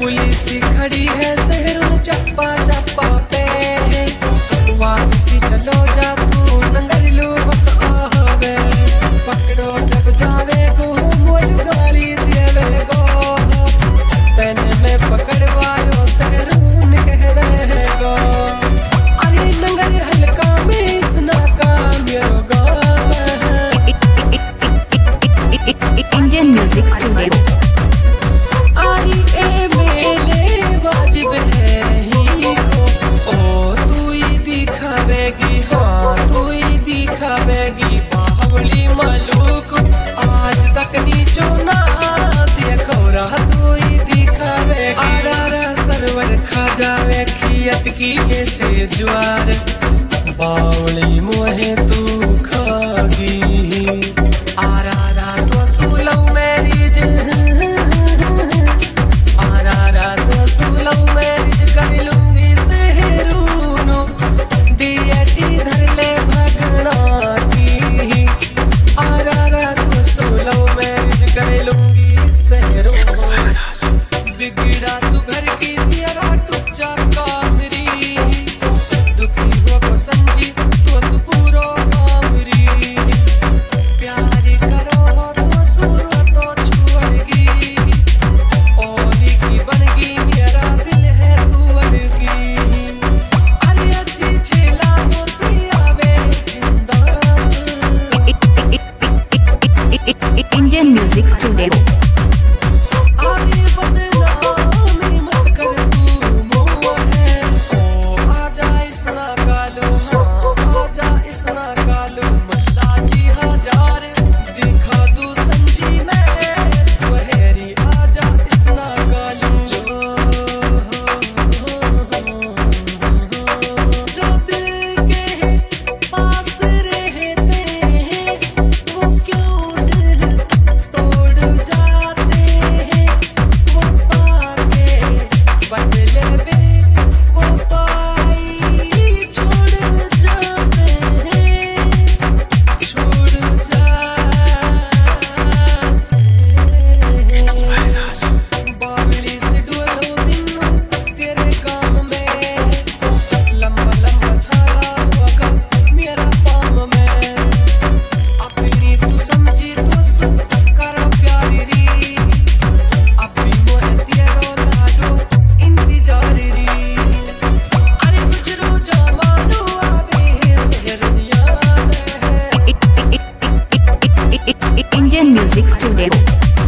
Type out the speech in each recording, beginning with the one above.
Police खड़ी है शहरों चप्पा चप्पा पे, वापसी चलो जा तू नंगर लो आवे, पकड़ो जब जावे को मोल गाली देवे गो, पैने में पकड़वायो शहरों कहवे गो, अरे नंगर हल्का में इसना काम मेरो गाम है। इंडियन म्यूजिक स्टूडियो जावे खियत की जैसे ज्वार, बावली मोहे तू खागी, आरा तो सुलौ मैरिज, आरा तो सुलौ मैरिज कर लूंगी शहरों, डीएटी धर ले भगना की, आरा तो सुलौ मैरिज कर लूंगी शहरों, बिगड़ा तू घर की तेरा टुच्चा कामरी, दुखी हो को समझी तो सुपूरो कामरी, प्यार करो तो सुरो तो छुड़गी, और की बनगी मेरा दिल है तू अलगी, अरे अच्छी छेला मोती आवे जिंदा। Indian music studio Indian music studio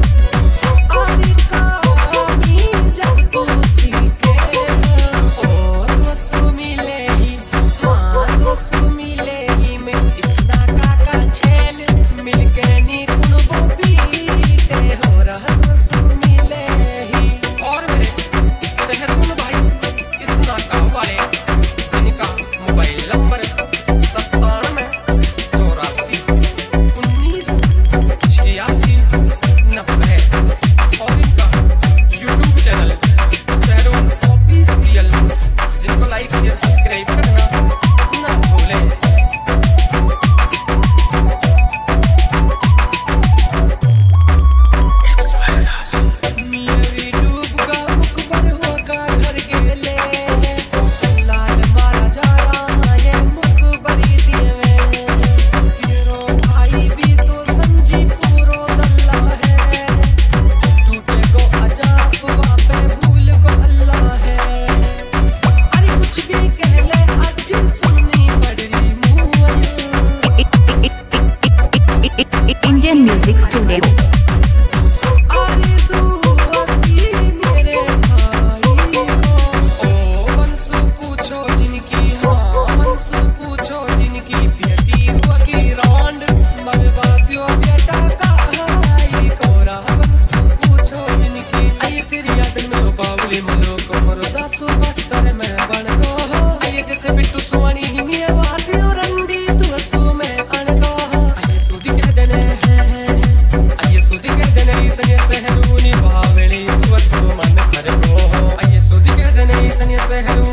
Indian music studio जैसे बिट्टू सुवानी ही मिया बात और रंडी तू असू में अन दो, आये सूदी कह देने हैं, आये सूदी कह देने सने सहरूनी बावली तू असू मन कर दो, आये सूदी कह देने सने सहरू